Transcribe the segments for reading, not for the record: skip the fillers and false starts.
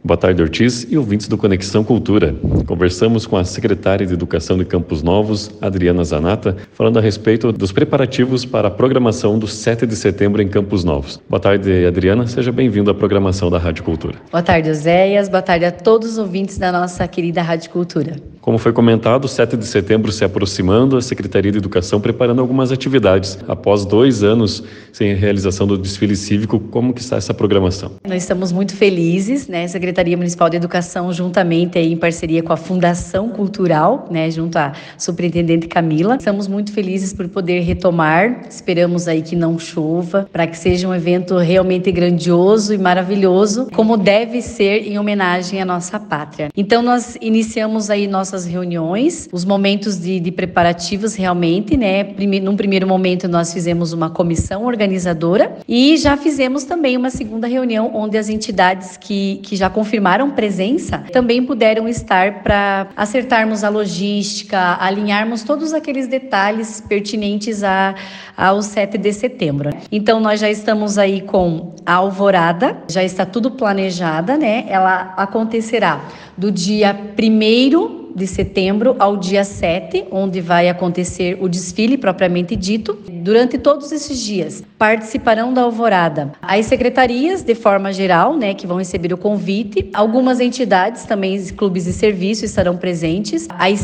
Boa tarde, Ortiz e ouvintes do Conexão Cultura. Conversamos com a secretária de Educação de Campos Novos, Adriana Zanata, falando a respeito dos preparativos para a programação do 7 de setembro em Campos Novos. Boa tarde, Adriana. Seja bem-vindo à programação da Rádio Cultura. Boa tarde, Oséias. Boa tarde a todos os ouvintes da nossa querida Rádio Cultura. Como foi comentado, o 7 de setembro se aproximando, a Secretaria de Educação preparando algumas atividades. Após 2 anos sem realização do desfile cívico, como que está essa programação? Nós estamos muito felizes, né? Secretaria Municipal de Educação, juntamente aí, em parceria com a Fundação Cultural, né? Junto à Superintendente Camila. Estamos muito felizes por poder retomar. Esperamos aí que não chova, para que seja um evento realmente grandioso e maravilhoso, como deve ser em homenagem à nossa pátria. Então, nós iniciamos aí nossas reuniões, os momentos de preparativos realmente, né? Num primeiro momento nós fizemos uma comissão organizadora e já fizemos também uma segunda reunião onde as entidades que já confirmaram presença também puderam estar para acertarmos a logística, alinharmos todos aqueles detalhes pertinentes ao 7 de setembro. Então nós já estamos aí com a alvorada, já está tudo planejada, né? Ela acontecerá do dia 1º de setembro ao dia 7, onde vai acontecer o desfile propriamente dito. Durante todos esses dias, participarão da alvorada as secretarias, de forma geral, né, que vão receber o convite. Algumas entidades, também clubes de serviço, estarão presentes às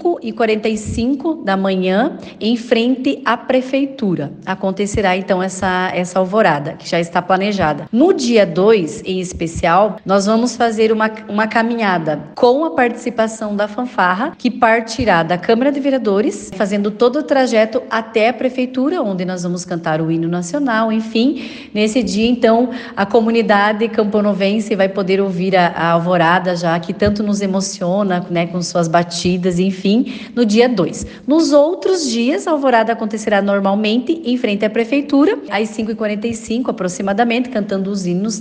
5h45 da manhã, em frente à prefeitura. Acontecerá, então, essa alvorada, que já está planejada. No dia 2, em especial, nós vamos fazer uma caminhada com a participação da fanfarra, que partirá da Câmara de Vereadores, fazendo todo o trajeto até a prefeitura, onde nós vamos cantar o hino nacional. Enfim, nesse dia, então, a comunidade camponovense vai poder ouvir a alvorada, já que tanto nos emociona, né, com suas batidas, enfim, no dia 2. Nos outros dias, a alvorada acontecerá normalmente em frente à prefeitura, às 5h45 aproximadamente, cantando os hinos,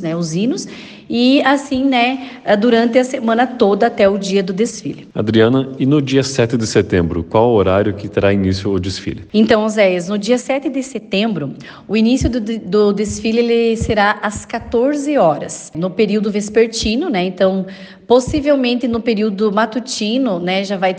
e assim, né, durante a semana toda até o dia do desfile. Adriana, e no dia 7 de setembro, qual o horário que terá início o desfile? Então, Oséias, no dia 7 de setembro, o início do desfile ele será às 14 horas, no período vespertino, né? Então, possivelmente no período matutino, né, já vai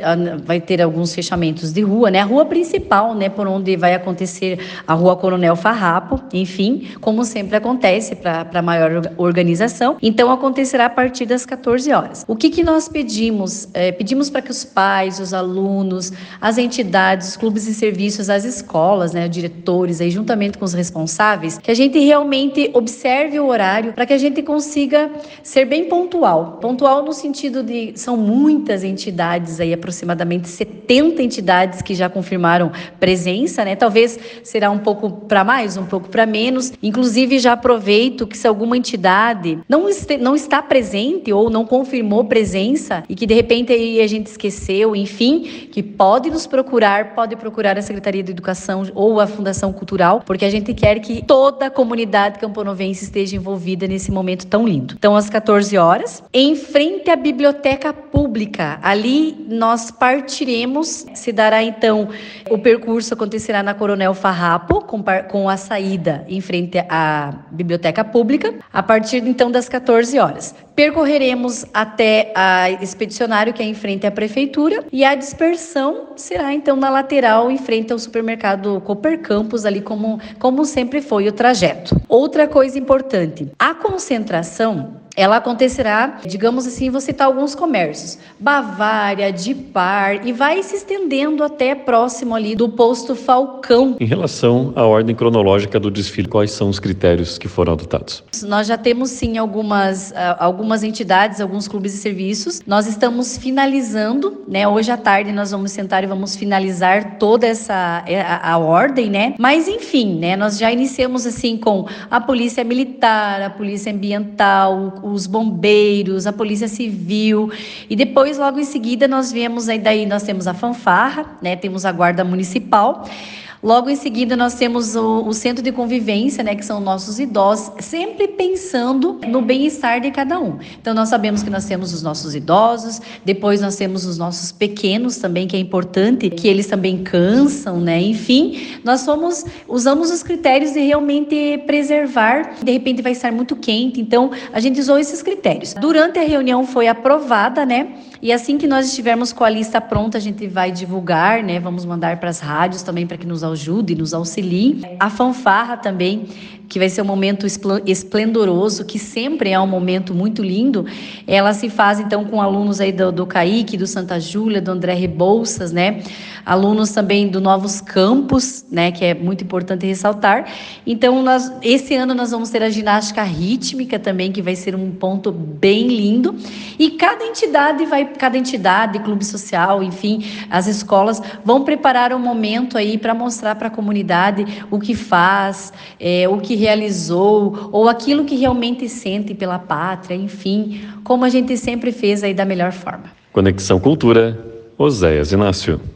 ter alguns fechamentos de rua, né? A rua principal, né, por onde vai acontecer a Rua Coronel Farrapo, enfim, como sempre acontece para maior organização. Então, acontecerá a partir das 14 horas. O que nós pedimos? Pedimos para que os pais, os alunos, as entidades, os clubes de serviços, as escolas, né, diretores, aí, juntamente com os responsáveis, que a gente realmente observe o horário para que a gente consiga ser bem pontual. Pontual no sentido de, são muitas entidades aí, aproximadamente 70 entidades que já confirmaram presença, né? Talvez será um pouco para mais, um pouco para menos. Inclusive, já aproveito que se alguma entidade não está presente ou não confirmou presença e que de repente aí a gente esqueceu, enfim, que pode procurar a Secretaria de Educação ou a Fundação Cultural, porque a gente quer que toda a comunidade camponovense esteja envolvida nesse momento tão lindo. Então, às 14 horas, em frente à Biblioteca Pública, ali nós partiremos, se dará então, o percurso acontecerá na Coronel Farrapo, com a saída em frente à Biblioteca Pública, a partir então das 14 horas. Percorreremos até a expedicionário, que é em frente à prefeitura, e a dispersão será então na lateral, em frente ao supermercado Cooper Campos, ali como sempre foi o trajeto. Outra coisa importante, a concentração ela acontecerá, digamos assim, vou citar alguns comércios, Bavária, Dipar, e vai se estendendo até próximo ali do posto Falcão. Em relação à ordem cronológica do desfile, quais são os critérios que foram adotados? Nós já temos sim algumas entidades, alguns clubes de serviços. Nós estamos finalizando, né? Hoje à tarde nós vamos sentar e vamos finalizar toda a ordem, né? Mas enfim, né? Nós já iniciamos assim com a Polícia Militar, a Polícia Ambiental, os bombeiros, a Polícia Civil, e depois, logo em seguida, nós temos a fanfarra, né? Temos a Guarda Municipal. Logo em seguida, nós temos o centro de convivência, né, que são nossos idosos, sempre pensando no bem-estar de cada um. Então, nós sabemos que nós temos os nossos idosos, depois nós temos os nossos pequenos também, que é importante, que eles também cansam, né? Enfim, nós usamos os critérios de realmente preservar. De repente vai estar muito quente, então a gente usou esses critérios. Durante a reunião foi aprovada, né? E assim que nós estivermos com a lista pronta, a gente vai divulgar, né? Vamos mandar para as rádios também para que nos ajude, nos auxiliem. A fanfarra também, que vai ser um momento esplendoroso, que sempre é um momento muito lindo. Ela se faz, então, com alunos aí do CAIC, do Santa Júlia, do André Rebouças, né? Alunos também do Novos Campos, né? Que é muito importante ressaltar. Então, esse ano nós vamos ter a ginástica rítmica também, que vai ser um ponto bem lindo. E cada entidade, clube social, enfim, as escolas vão preparar um momento aí para mostrar para a comunidade o que faz, o que realizou, ou aquilo que realmente sente pela pátria, enfim, como a gente sempre fez aí da melhor forma. Conexão Cultura, Oséias Inácio.